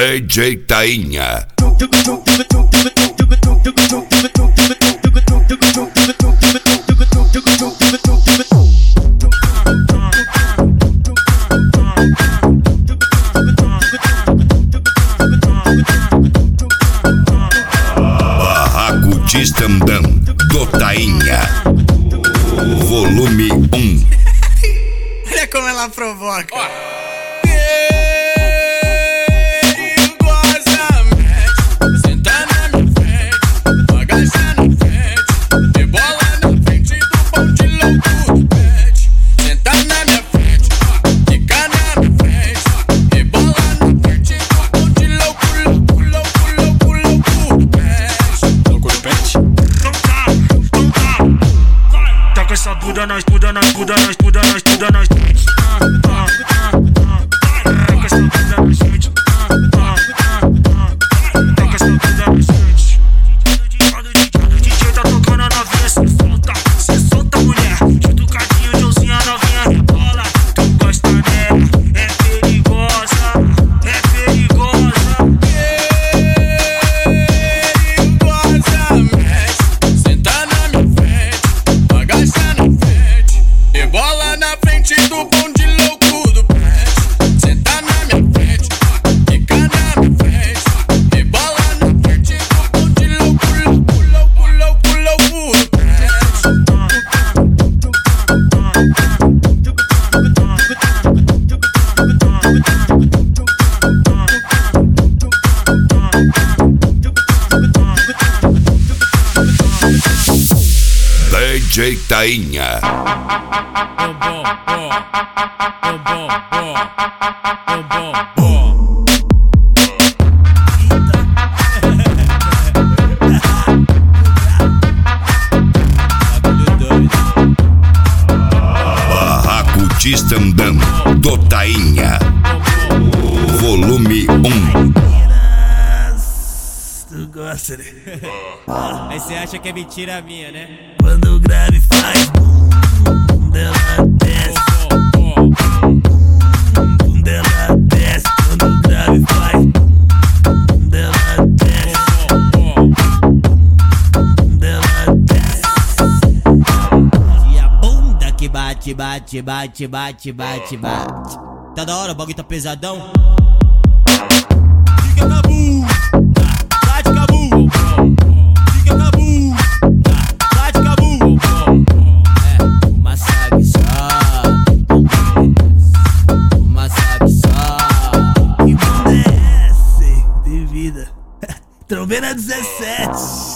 DJ Tainha. Barraco de Estandão do Tainha, volume 1. Olha como ela provoca. Essa Buda nós, Buda nós, Buda nós, Buda nós, Buda nós. Toca essa Buda nós, gente. Toca essa Buda nós, gente. O DJ tá tocando a novinha, cê solta mulher. Junto cadinho, Joãozinho, a novinha rebola. Tu gosta dela, é perigosa, é perigosa. Bola na frente do bonde louco do pet. Senta na minha frente, fica na minha frente. E bola na frente do bonde louco, louco, louco, louco, louco do pet. DJ Tainha. Barraco de Estandão do Tainha, volume 1. Tu gosta, né? Aí cê acha que é mentira minha, né? Quando o grave faz bum, dela desce. Bum, dela desce. Quando o grave faz bum, dela desce. Bum, dela desce. E a bunda que bate, bate, bate, bate, bate, bate. Tá da hora, o bagulho tá pesadão. Fica tabu. Bate cabu. Fica tabu. Bate cabu. Uma sabe só. Uma sabe só. Que bunda é essa de vida? Trombei na 17.